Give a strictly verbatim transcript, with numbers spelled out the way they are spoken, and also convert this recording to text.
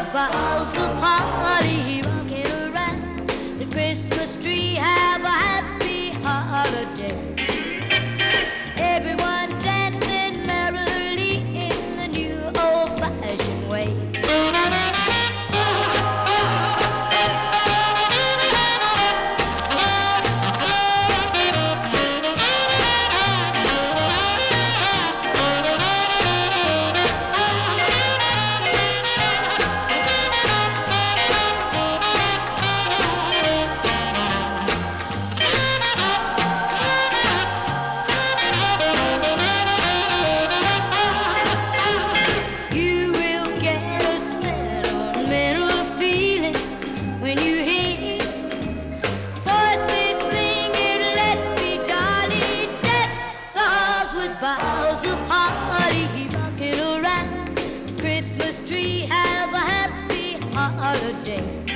boughs of holly rocking around the Christmas tree. Have a happy holiday. Everyone dancing merrily in the new old-fashioned way. Boughs of holly rocking around Christmas tree. Have a happy holiday.